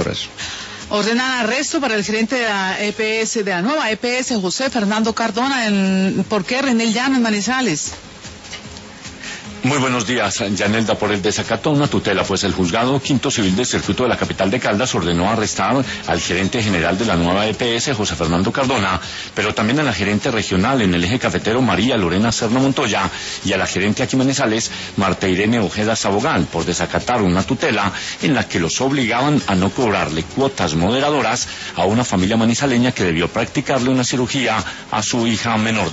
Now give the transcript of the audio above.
Torres. Ordenan arresto para el gerente de la EPS, de la nueva EPS, José Fernando Cardona. ¿Por qué Renel Llano en Manizales? Muy buenos días, Yanelda. Por el desacato a una tutela, pues el juzgado quinto civil del circuito de la capital de Caldas ordenó arrestar al gerente general de la nueva EPS, José Fernando Cardona, pero también a la gerente regional en el eje cafetero, María Lorena Serna Montoya, y a la gerente aquí en Manizales, Marta Irene Ojeda Sabogal, por desacatar una tutela en la que los obligaban a no cobrarle cuotas moderadoras a una familia manizaleña que debió practicarle una cirugía a su hija menor.